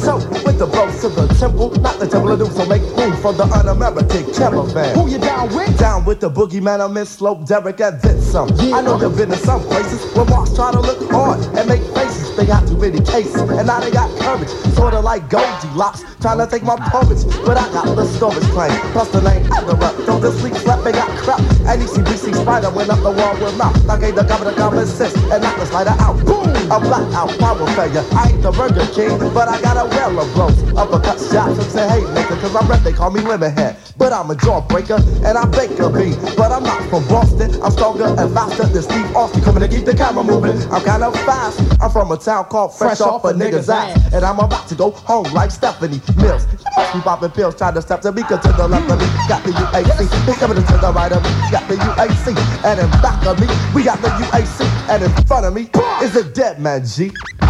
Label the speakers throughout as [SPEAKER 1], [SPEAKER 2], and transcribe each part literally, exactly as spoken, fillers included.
[SPEAKER 1] toe with the blows to the temple, not the temple of doom. So make room for the un-American caravan.
[SPEAKER 2] Who you down with?
[SPEAKER 1] Down with the boogeyman, I'm in Slope, Derek, and then some. Yeah. I know you've been to some places where marks try to look hard and make faces. They got too many cases, and now they got courage. Sorta like Goldilocks, trying to take my porridge. But I got the storage claim, plus the name Everett. Don't just sleep, slap, they got crap. And E C B C Spider went up the wall with mouth. I gave the governor common sense and knocked the spider out. Boom! A blackout power failure. I ain't the Burger King, but I got a well of blows. Uppercut shots and say, hey, nigga, cause I'm red, they call me Lemonhead. But I'm a jawbreaker, and I bake a beat. But I'm not from Boston, I'm stronger and faster than Steve Austin. Coming to keep the camera moving, I'm kind of fast. I'm from a town called Fresh, Fresh Off a Nigga's Ass. ass. And I'm about to go home like Stephanie Mills. You must be popping pills, trying to step to me, cause to the left of me, got the U A C. Coming to the right of me, got the U A C. And in back of me, we got the U A C. And in front of me, is a dead man, G.
[SPEAKER 2] Oh.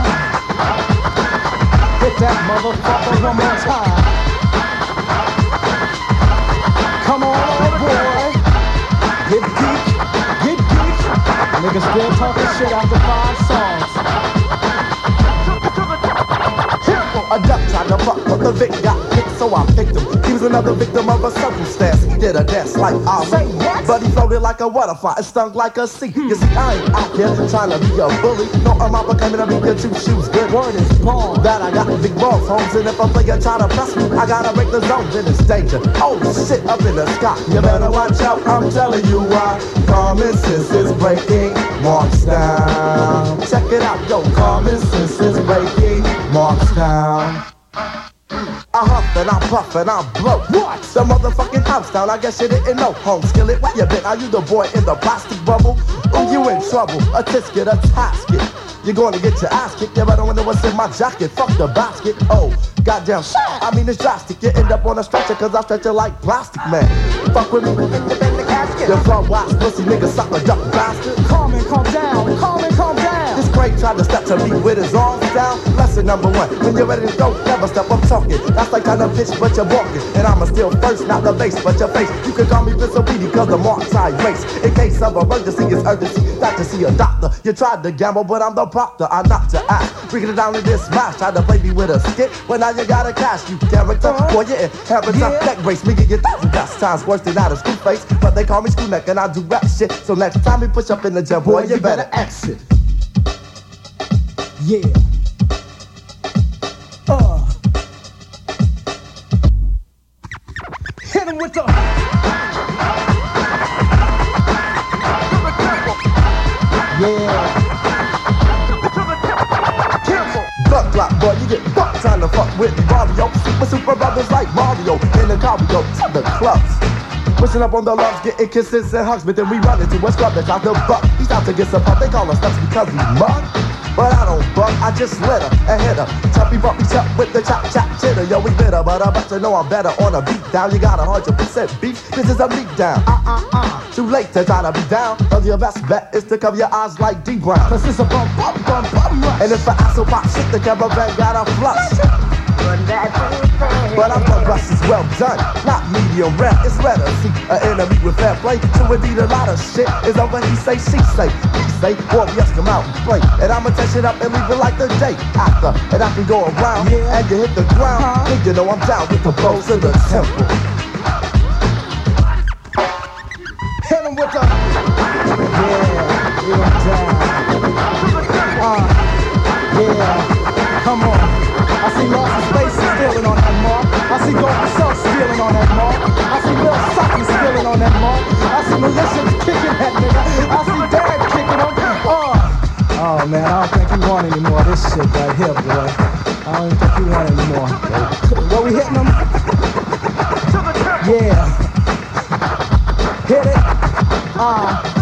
[SPEAKER 2] Hit that motherfucker one more time. Come on, old boy. Get geek, get geek. Niggas still talking shit after five songs.
[SPEAKER 1] A duck tried to fuck, but the Vic got picked, so I picked him. He was another victim of a circumstance. He did a dance like Ali, but he floated like a butterfly and stung like a sea. You see, I ain't out here trying to be a bully. No, I'm out becoming to be your two shoes. Good word is born that I got big balls, homes, and if a player try to press me, I gotta break the zone, then it's danger. Oh shit, up in the sky, you better watch out. I'm telling you why. Common sense is breaking marks down. Check it out, yo. Common sense is breaking marks down. I huff and I puff and I blow. What? The motherfucking house down. I guess you didn't know. Home skillet, where you been? Are you the boy in the plastic bubble? Oh, you in trouble. A tisket, a tasket. You're gonna get your ass kicked. Yeah, I don't know what's in my jacket. Fuck the basket. Oh, goddamn shit. I mean, it's drastic. You end up on a stretcher, cause I stretch you like plastic, man. Fuck with me. In the, in the casket. You front wise pussy nigga, suck a duck bastard.
[SPEAKER 2] Calm and calm down. Calm and calm down.
[SPEAKER 1] This Craig tried to step to me with his arms down. Lesson number one, when you're ready to go, never step up talking. That's like kind of bitch, but you're walking. And I'ma still first, not the base, but your face. You can call me Vince Obedi, cause the marks I race. In case of emergency, it's urgency. Not to see a doctor. You tried to gamble, but I'm the proctor. I knocked your ass. Breaking it down in this smash. Tried to play me with a skit, but now you gotta cash. You character, boy, you inheritance. Yeah. Neck brace, me get your thousand best times worse than out of school face. But they call me school neck, and I do rap shit. So next time we push up in the gym, boy, boy you, you better exit.
[SPEAKER 2] Yeah. Uh. Hit him with the. Yeah.
[SPEAKER 1] Buck block, boy, you get bucked trying to fuck with Mario. Super super brothers like Mario in the car we go to the clubs. Pushing up on the loves, getting kisses and hugs, but then we run into a scrub that's out the buck. He's out to get some pop, they call us nuts because we mug. But I don't bug, I just lit her and hit her. Choppy bumpy chop with the chop chop chitter. Yo, we bitter, but I bet you know I'm better on a beat down. You got a hundred percent beef, this is a beat down. Uh uh uh, too late to try to be down. Cause your best bet is to cover your eyes like D Brown.
[SPEAKER 2] Cause it's a bum bum bum bum rush.
[SPEAKER 1] And if I so pop shit, the cameraman got a flush. But I'm the rush is well done, not medium rare. It's better see an enemy with fair play. So indeed a lot of shit is over. He say, she say, he say, warriors come out and play. And I'ma touch it up and leave it like the day after. And I can go around yeah. and you hit the ground. Huh? And you know I'm down with the blows in the temple.
[SPEAKER 2] Hit him with the yeah, yeah, down. Uh, yeah, come on. I see lots of space stealing on that mark. I see Gold Self stealing on that mark. I see Lil Socky stealing on that mark. I see Militia kicking that nigga. I see Dad kicking on. Oh, oh man, I don't think he want any more of this shit right here, boy. I don't even think he want any more. What we hitting him? Yeah. Hit it. Ah. Uh.